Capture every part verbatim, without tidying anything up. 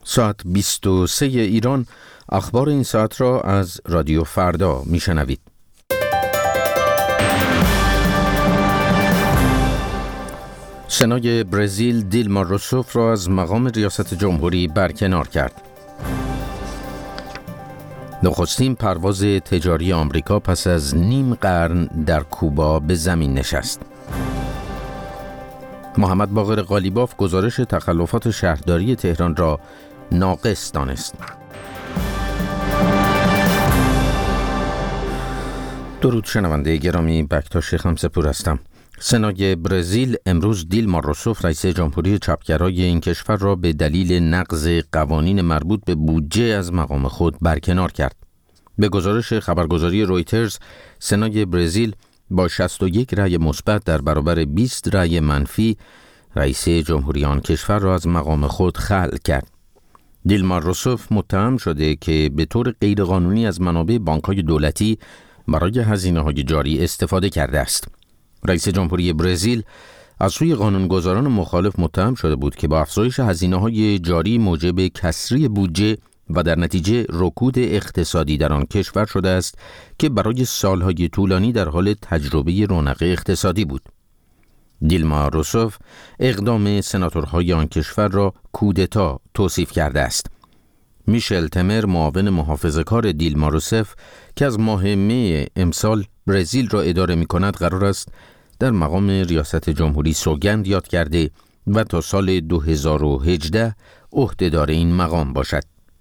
ساعت بیست و سه ایران. اخبار این ساعت را از رادیو فردا میشنوید. سنای برزیل دیلما روسوف را از مقام ریاست جمهوری برکنار کرد. نخستین پرواز تجاری آمریکا پس از نیم قرن در کوبا به زمین نشست. محمد باقر قالیباف گزارش تخلفات شهرداری تهران را ناقص دانست. درود شنونده گرامی، بکتاش خمسپور هستم. سنای برزیل امروز دیلما روسوف رئیس جمهوری چپگرای این کشور را به دلیل نقض قوانین مربوط به بودجه از مقام خود برکنار کرد. به گزارش خبرگزاری رویترز، سنای برزیل با شصت و یک رأی مثبت در برابر بیست رأی منفی رئیس جمهوری آن کشور را از مقام خود خلع کرد. دیلما روسوف متهم شده که به طور غیرقانونی از منابع بانک‌های دولتی برای هزینه‌های جاری استفاده کرده است. رئیس جمهوری برزیل از سوی قانونگذاران مخالف متهم شده بود که با افزایش هزینه‌های جاری موجب کسری بودجه و در نتیجه رکود اقتصادی در آن کشور شده است که برای سالهای طولانی در حال تجربه رونق اقتصادی بود. دیلما روسوف اقدام سناتورهای آن کشور را کودتا توصیف کرده است. میشل تمر، معاون محافظه‌کار دیلما روسوف که از ماه می امسال برزیل را اداره می‌کند، قرار است در مقام ریاست جمهوری سوگند یاد کرده و تا سال دو هزار و هجده عهدهدار این مقام باشد.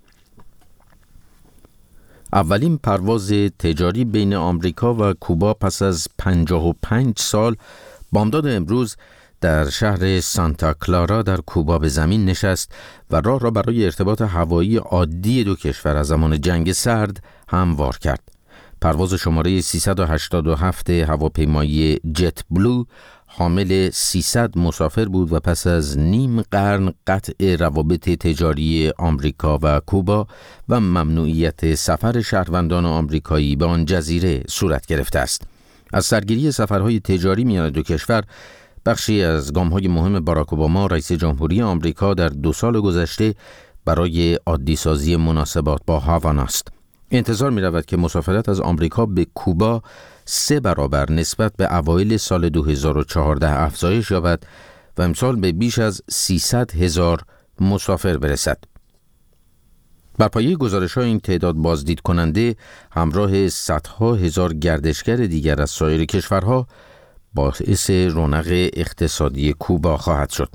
اولین پرواز تجاری بین آمریکا و کوبا پس از پنجاه و پنج سال بامداد امروز در شهر سانتا کلارا در کوبا به زمین نشست و راه را برای ارتباط هوایی عادی دو کشور از زمان جنگ سرد هموار کرد. پرواز شماره سیصد و هشتاد و هفت هواپیمایی جت بلو حامل سیصد مسافر بود و پس از نیم قرن قطع روابط تجاری آمریکا و کوبا و ممنوعیت سفر شهروندان آمریکایی به آن جزیره صورت گرفته است. از سرگیری سفرهای تجاری میان دو کشور بخشی از گام‌های مهم باراک اوباما رئیس جمهوری آمریکا در دو سال گذشته برای عادی‌سازی مناسبات با هاوانا است. انتظار می‌رود که مسافرت از آمریکا به کوبا سه برابر نسبت به اوایل سال دو هزار و چهارده افزایش یابد و امسال به بیش از سیصد هزار مسافر برسد. بر پایه گزارش‌های این تعداد بازدید کننده همراه صدها هزار گردشگر دیگر از سایر کشورها باعث رونق اقتصادی کوبا خواهد شد.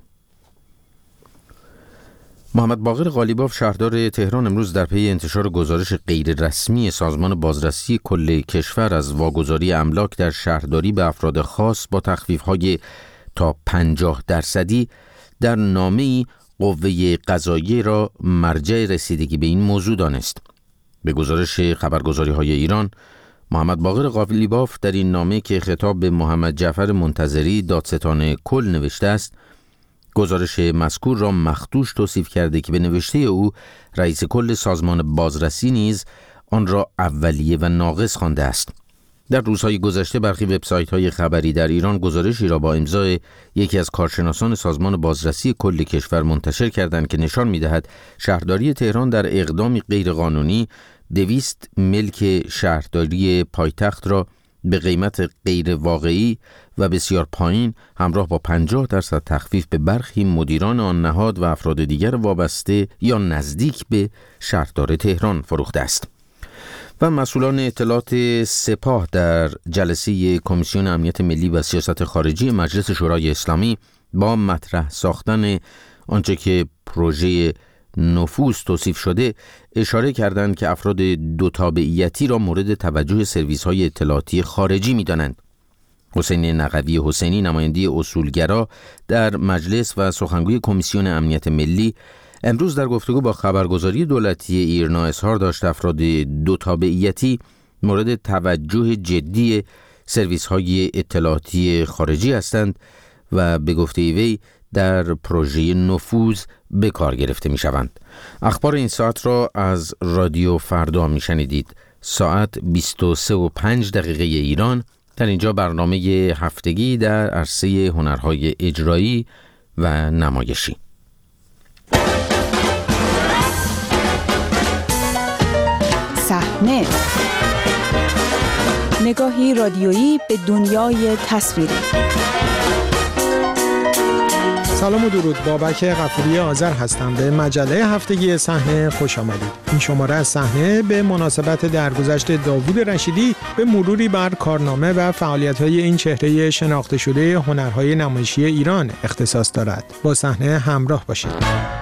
محمد باقر قالیباف شهردار تهران امروز در پی انتشار گزارش غیررسمی سازمان بازرسی کل کشور از واگذاری املاک در شهرداری به افراد خاص با تخفیف‌های تا پنجاه درصدی در نامه‌ای قوه قضاییه را مرجع رسیدگی به این موضوع دانست. به گزارش خبرگزاری‌های ایران، محمد باقر قالیباف در این نامه که خطاب به محمد جعفر منتظری دادستان کل نوشته است، گزارش مذکور را مخدوش توصیف کرده که به نوشته او رئیس کل سازمان بازرسی نیز آن را اولیه و ناقص خوانده است. در روزهای گذشته برخی وبسایت‌های خبری در ایران گزارشی را با امضای یکی از کارشناسان سازمان بازرسی کل کشور منتشر کردند که نشان می‌دهد شهرداری تهران در اقدامی غیرقانونی دویست ملک شهرداری پایتخت را به قیمت غیر واقعی و بسیار پایین همراه با پنجاه درصد تخفیف به برخی مدیران آن نهاد و افراد دیگر وابسته یا نزدیک به شهردار تهران فروخته است. و مسئولان اطلاعات سپاه در جلسه کمیسیون امنیت ملی و سیاست خارجی مجلس شورای اسلامی با مطرح ساختن آنچه که پروژه نفوذ توصیف شده اشاره کردند که افراد دو تابعیتی را مورد توجه سرویس‌های اطلاعاتی خارجی می‌دانند. حسین نقوی حسینی نماینده اصولگرا در مجلس و سخنگوی کمیسیون امنیت ملی امروز در گفتگو با خبرگزاری دولتی ایرنا اظهار داشت افراد دو تابعیتی مورد توجه جدی سرویس‌های اطلاعاتی خارجی هستند و به گفته وی در پروژه نفوذ به کار گرفته می شوند. اخبار این ساعت را از رادیو فردا می شنیدید. ساعت بیست و سه و پنج دقیقه ایران. در اینجا برنامه هفتگی در عرصه هنرهای اجرایی و نمایشی. صحنه، نگاهی رادیویی به دنیای تصویری. سلام و درود، بابک غفوری آذر هستم. به مجله هفتگی صحنه خوش آمدید. این شماره از صحنه به مناسبت درگذشت داوود رشیدی به مروری بر کارنامه و فعالیت‌های این چهره شناخته شده هنرهای نمایشی ایران اختصاص دارد. با صحنه همراه باشید.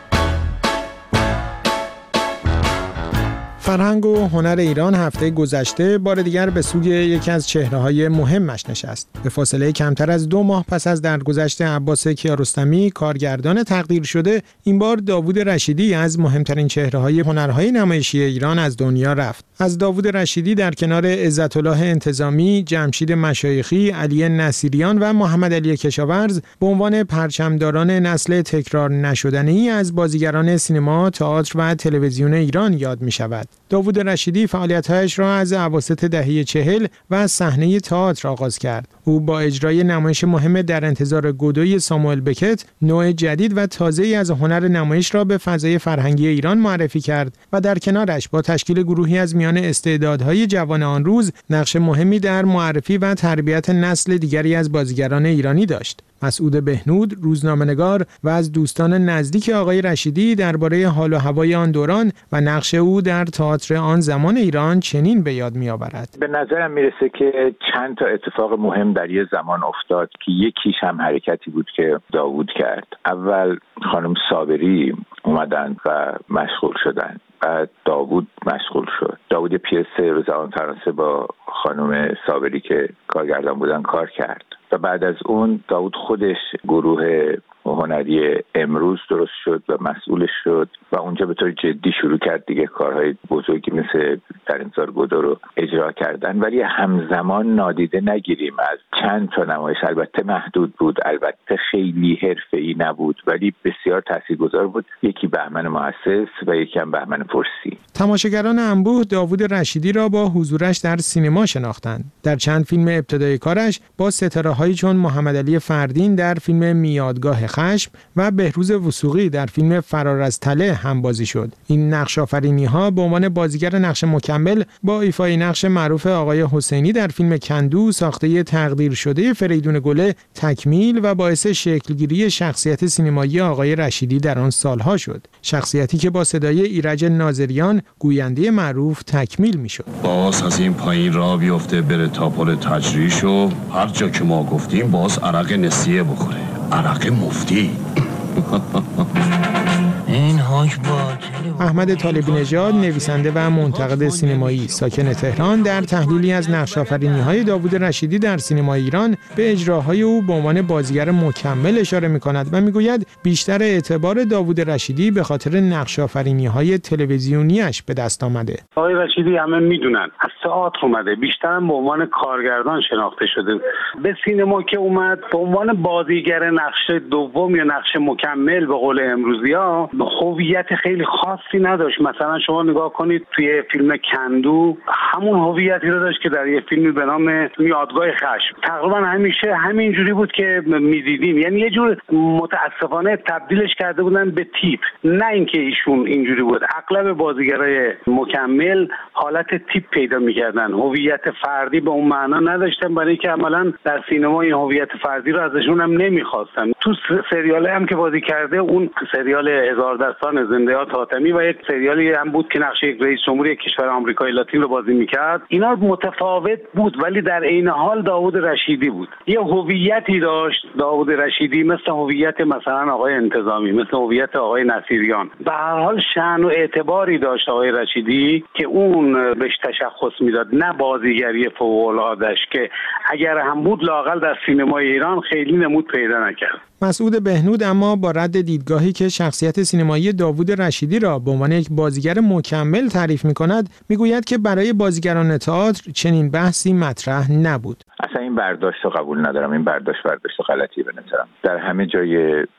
فرهنگ و هنر ایران هفته گذشته بار دیگر به سوی یکی از چهره‌های مهمش نشست. به فاصله کمتر از دو ماه پس از درگذشت عباس کیارستمی، کارگردان تقدیر شده، این بار داوود رشیدی از مهمترین چهره‌های هنرهای نمایشی ایران از دنیا رفت. از داوود رشیدی در کنار عزت‌الله انتظامی، جمشید مشایخی، علی نصیریان و محمد علی کشاورز به عنوان پرچمداران نسل تکرار نشدنی از بازیگران سینما، تئاتر و تلویزیون ایران یاد می‌شود. داوود رشیدی فعالیت‌هایش را از اواسط دهه چهل و از صحنه تئاتر آغاز کرد. او با اجرای نمایش مهم در انتظار گودوی ساموئل بکت، نوع جدید و تازه‌ای از هنر نمایش را به فضای فرهنگی ایران معرفی کرد و در کنارش با تشکیل گروهی از میان استعدادهای جوان آن روز نقش مهمی در معرفی و تربیت نسل دیگری از بازیگران ایرانی داشت. مسعود بهنود، روزنامه‌نگار و از دوستان نزدیک آقای رشیدی، درباره حال و هوای آن دوران و نقش او در تئاتر آن زمان ایران چنین به یاد می‌آورد. به نظرم میرسه که چند تا اتفاق مهم در یه زمان افتاد که یکیش هم حرکتی بود که داوود کرد. اول خانم صابری اومدن و مشغول شدن. بعد داوود مشغول شد. داوود پیرسه روزنامه فرانسه با خانم صابری که کارگردان بودن کار کرد و بعد از اون داوود خودش گروه هنری امروز درست شد و مسئولش شد و اونجا به طور جدی شروع کرد دیگه کارهای بزرگی مثل در انتظار گودو رو اجرا کردن. ولی همزمان نادیده نگیریم از چند تا نمایش، البته محدود بود، البته خیلی حرفه‌ای نبود ولی بسیار تاثیرگذار بود. یکی بهمن مؤسس و یکی هم بهمن فرسی. تماشاگران انبوه داوود رشیدی را با حضورش در سینما شناختند. در چند فیلم ابتدایی کارش با ستاره‌هایی چون محمد علی فردین در فیلم میادگاه خشم و بهروز وثوقی در فیلم فرار از تله همبازی شد. این نقش‌آفرینی‌ها به عنوان بازیگر نقش مکمل با ایفای نقش معروف آقای حسینی در فیلم کندو ساخته تقدیر شده فریدون گله تکمیل و باعث شکلگیری شخصیت سینمایی آقای رشیدی در آن سالها شد. شخصیتی که با صدای ایرج ناظریان گوینده معروف تکمیل میشد. باز از این پایین را بیفته بره تا پل تجریش و هر جا که ما گفتیم باز عرق نسیه بخوره. عرق مفتی. این هاک با احمد طالبی نژاد، نویسنده و منتقد سینمایی ساکن تهران، در تحلیلی از نقش‌آفرینی‌های داوود رشیدی در سینما ایران به اجراهای او به عنوان بازیگر مکمل اشاره می‌کند و می‌گوید بیشتر اعتبار داوود رشیدی به خاطر نقش‌آفرینی‌های تلویزیونیش به دست آمده. آقای رشیدی همه می‌دونن از تئاتر اومده، بیشتر به عنوان کارگردان شناخته شده. به سینما که اومد به عنوان بازیگر نقش دوم یا نقش مکمل به قول امروزی‌ها هویت خیلی خاصی نداشت. مثلا شما نگاه کنید توی فیلم کندو همون هویتی رو داشت که در یه فیلمی به نام میادگاه خشم. تقریبا همیشه همینجوری بود که می‌دیدیم، یعنی یه جور متاسفانه تبدیلش کرده بودن به تیپ، نه اینکه ایشون اینجوری بود. اغلب بازیگرای مکمل حالت تیپ پیدا می‌کردن، هویت فردی به اون معنا نداشتن، برای اینکه عملاً در سینما این هویت فردی رو ازشون هم نمی‌خواستن. تو سریال هم که بازی کرده، اون سریال هزار دستان زنده یاد حاتمی و یک سریالی هم بود که نقش یک رئیس جمهوری کشور آمریکای لاتین رو بازی میکرد، اینا متفاوت بود ولی در عین حال داوود رشیدی بود. یه هویتی داشت داوود رشیدی، مثل هویت مثلا آقای انتظامی، مثل هویت آقای نصیریان. به هر حال شأن و اعتباری داشت آقای رشیدی که اون بهش تشخص میداد، نه بازیگری فوق‌العاده‌اش که اگر هم بود لااقل در سینمای ایران خیلی نمود پیدا نکرد. مسعود بهنود اما با رد دیدگاهی که شخصیت سینمایی داوود رشیدی را به عنوان یک بازیگر مکمل تعریف می‌کند، می‌گوید که برای بازیگران تئاتر چنین بحثی مطرح نبود. اصلا این برداشت رو قبول ندارم. این برداشت برداشت غلطی به نظرم. در همه جای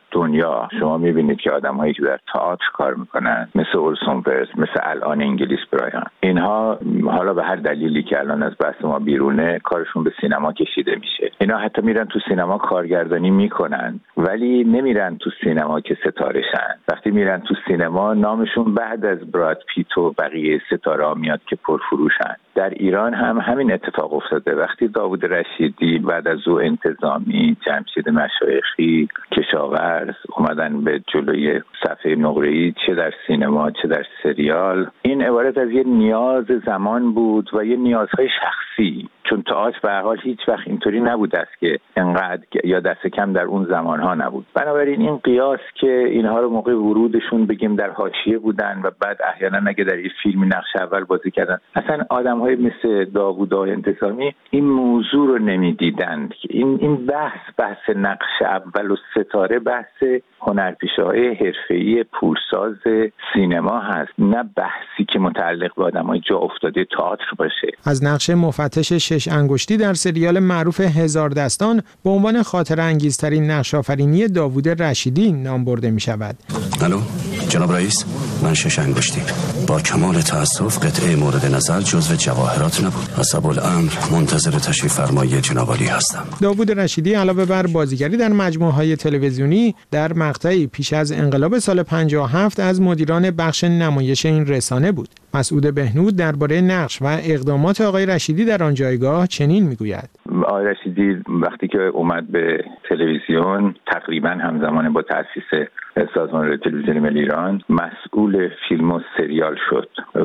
دنیا شما میبینید که آدم‌هایی که در تئاتر کار میکنن مثل اورسون ولز، مثل الان انگلیس برایان، اینها حالا به هر دلیلی که الان از بحث ما بیرونه کارشون به سینما کشیده میشه. اینا حتی میرن تو سینما کارگردانی میکنن ولی نمیرن تو سینما که ستاره شن. وقتی میرن تو سینما نامشون بعد از براد پیت و بقیه ستاره میاد که پرفروشن. در ایران هم همین اتفاق افتاده. وقتی داوود رشیدی بعد از او انتظامی، جمشید مشایخی، کشاورز اومدن به جلوی صفحه نقره‌ای، چه در سینما چه در سریال، این عبارت از یه نیاز زمان بود و یه نیازهای شخصی، چون تئاتر به هر حال هیچ وقت اینطوری نبود است که انقدر یا دست کم در اون زمانها نبود. بنابراین این قیاس که اینها رو موقع ورودشون بگیم در حاشیه بودن و بعد احیانا اگه در این فیلمی نقش اول بازی کردن، اصلا آدم‌های مثل داوود انتظامی این موضوع رو نمی‌دیدند. این این بحث بحث نقش اول و ستاره بحث هنرپیشه‌های حرفه‌ای پورساز سینما هست، نه بحثی که متعلق به آدم‌های جا افتاده تئاتر باشه. از نقش مفتش شش انگشتی در سریال معروف هزار دستان به عنوان خاطره انگیزترین نقش آفرینی داوود رشیدی نام برده می شود. الو جناب رئیس، من شش انگشتی با کمال تأسف قطعه مورد نظر جزو جواهرات نبود. حسب الامر منتظر تشریف فرمایی جناب عالی هستم. داوود رشیدی علاوه بر بازیگری در مجموعه‌های تلویزیونی در مقطعی پیش از انقلاب سال پنجاه و هفت از مدیران بخش نمایش این رسانه بود. مسعود بهنود درباره نقش و اقدامات آقای رشیدی در آن جایگاه چنین میگوید: آقای رشیدی وقتی که اومد به تلویزیون تقریبا همزمان با تأسیس سازمان تلویزیون ملی ایران مسئول فیلم و سریال شد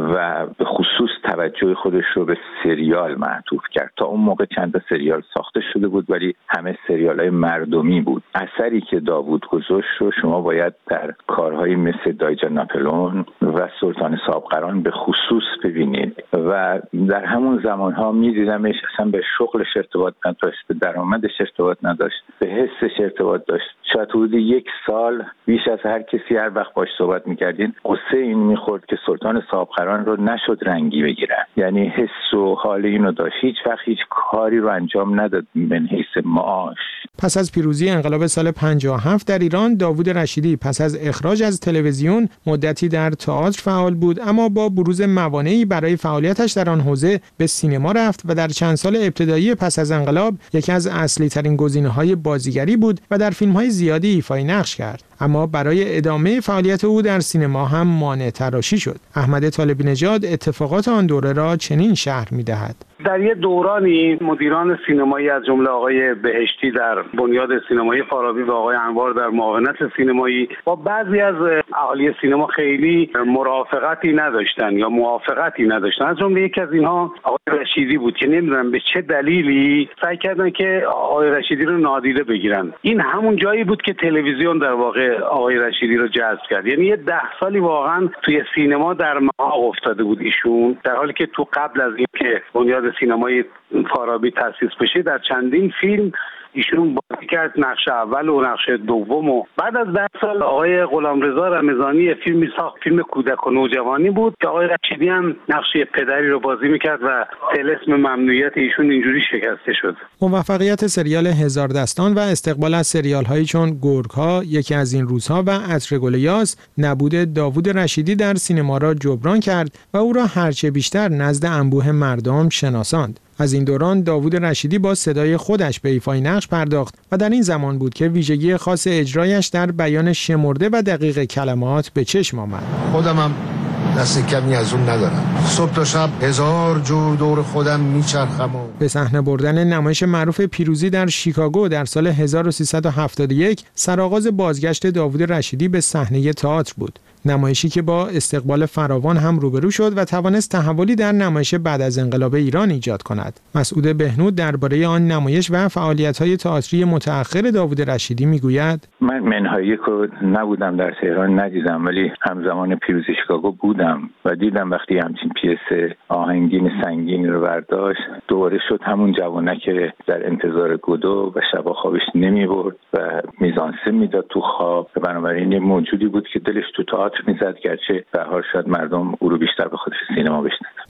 و به خصوص توجه خودش رو به سریال معطوف کرد. تا اون موقع چند تا سریال ساخته شده بود ولی همه سریال‌های مردمی بود. اثری که داوود گذاشت رو شما باید در کارهایی مثل دایجان ناپلئون و سلطان صاحبقران به خصوص ببینید و در همون زمانها می‌دیدمش اصلا به شغلش ارتباط نداشت، به درآمدش ارتباط نداشت، به حسش ارتباط داشت. شاید حدود یک سال بیش از هر کسی هر وقت باش صحبت می‌کردین قصه این می‌خورد که سلطان صاحبقران رو نشد رنگی بگیرن. یعنی حس و حال اینو داشت، هیچ وقت هیچ کاری رو انجام نداد من حیث معاش. پس از پیروزی انقلاب سال پنجاه و هفت در ایران، داوود رشیدی پس از اخراج از تلویزیون مدتی در تئاتر فعال بود، اما با بروز موانعی برای فعالیتش در آن حوزه به سینما رفت و در چند سال ابتدایی پس از انقلاب یکی از اصلی ترین گزینه‌های بازیگری بود و در فیلم‌های زیادی ایفای نقش کرد. اما برای ادامه فعالیت او در سینما هم مانع تراشی شد. احمد طالبی نژاد اتفاقات آن دوره را چنین شرح می‌دهد: در یه دورانی مدیران سینمایی از جمله آقای بهشتی در بنیاد سینمایی فارابی و آقای انوار در معاونت سینمایی با بعضی از اهالی سینما خیلی مرافقتی نداشتن یا موافقتی نداشتن. از جمله یکی از اینها آقای رشیدی بود که نمیدونم به چه دلیلی سعی کردن که آقای رشیدی رو نادیده بگیرن. این همون جایی بود که تلویزیون در واقع آقای رشیدی رو جذب کرد. یعنی یه ده سالی واقعا توی سینما در محاق افتاده بود ایشون، در حالی که تو قبل از اینکه بنیاد سینمای فارابی تأسیس بشه در چندین فیلم ایشون بازی کرد، نقش اول و نقش دوم. و بعد از ده سال آقای غلامرضا رمضانی فیلمی ساخت، فیلم کودک و نوجوانی بود که آقای رشیدی هم نقش پدری رو بازی میکرد و طلسم ممنوعیت ایشون اینجوری شکسته شد. موفقیت سریال هزار دستان و استقبال از سریال‌هایی چون گرگ‌ها، یکی از این روزها و عطر گل یاس نبود داوود رشیدی در سینما را جبران کرد و او را هرچه بیشتر نزد انبوه مردم شناساند. از این دوران داوود رشیدی با صدای خودش به ایفای نقش پرداخت و در این زمان بود که ویژگی خاص اجرایش در بیان شمرده و دقیق کلمات به چشم آمد. خودمم دست کمی از اون ندارم. صبح تا شب هزار جور دور خودم میچرخم. و به صحنه بردن نمایش معروف پیروزی در شیکاگو در سال هزار و سیصد و هفتاد و یک سرآغاز بازگشت داوود رشیدی به صحنه تئاتر بود. نمایشی که با استقبال فراوان هم روبرو شد و توانست تحولی در نمایش بعد از انقلاب ایران ایجاد کند. مسعود بهنود درباره آن نمایش و فعالیت‌های تئاتری متأخر داوود رشیدی میگوید: من منهای رو نبودم در تهران، ندیدم، ولی همزمان پیروزی شیکاگو بودم و دیدم وقتی همچین پیس آهنگین سنگین رو برداشت دوباره شد همون جوانه که در انتظار گودو و شب خوابش نمیبرد و میزانسه میداد تو خواب. بنابراین یه موجودی بود که دلش تو تئاتر میزد، گرچه به هر حال شاید مردم او رو بیشتر به خودش سینما بشناسن.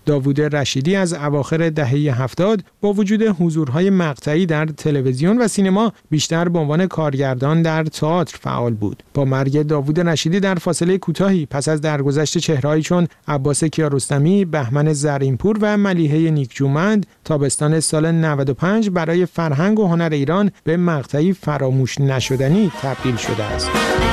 داوود رشیدی از اواخر دهه هفتاد با وجود حضورهای مقطعی در تلویزیون و سینما بیشتر به عنوان کارگردان در تئاتر فعال بود. با مرگ داوود رشیدی در فاصله کوتاهی پس از درگذشت چهرهایی چون عباس کیارستمی، بهمن زرینپور و ملیحه نیکجومند، تابستان سال نود و پنج برای فرهنگ و هنر ایران به مقطعی فراموش نشدنی تبدیل شده است.